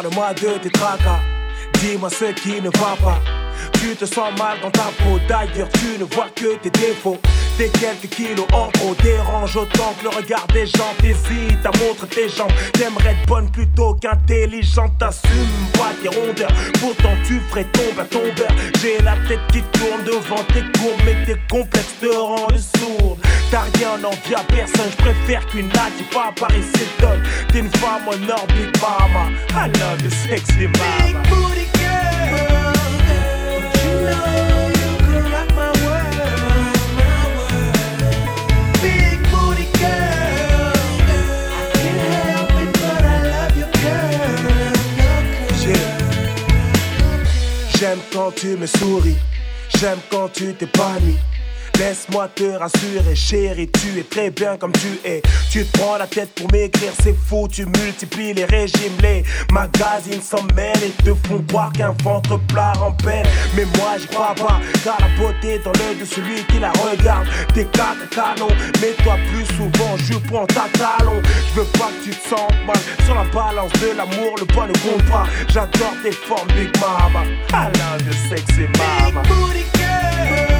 Parle-moi de tes tracas, dis-moi ce qui ne va pas. Tu te sens mal dans ta peau, d'ailleurs tu ne vois que tes défauts. Tes quelques kilos en trop dérangent autant que le regard des gens. T'hésites à montrer tes jambes, t'aimerais être bonne plutôt qu'intelligente. T'assumes pas tes rondeurs, pourtant tu ferais tomber à ton beurre. J'ai la tête qui tourne devant tes courbes, mais tes complexes te rendent sourde. T'as rien envie à personne, j'préfère qu'une natte qui pas Paris s'étonne. T'es une femme en or, big mama, I love you sexy mama. Big booty girl, you know you can rock my world. Big booty girl, I can't help it but I love you girl. J'aime quand tu me souris, j'aime quand tu t'épanouis. Laisse-moi te rassurer, chérie, tu es très bien comme tu es. Tu te prends la tête pour m'écrire, c'est fou, tu multiplies les régimes. Les magazines s'en mêlent et te font croire qu'un ventre plat en peine. Mais moi j'y crois pas, car la beauté dans l'œil de celui qui la regarde. T'es canon, mets-toi plus souvent, je prends ta talon. Je veux pas que tu te sentes mal, sur la balance de l'amour, le poids ne compte pas. J'adore tes formes, big mama, I love you sexy mama. Big booty girl.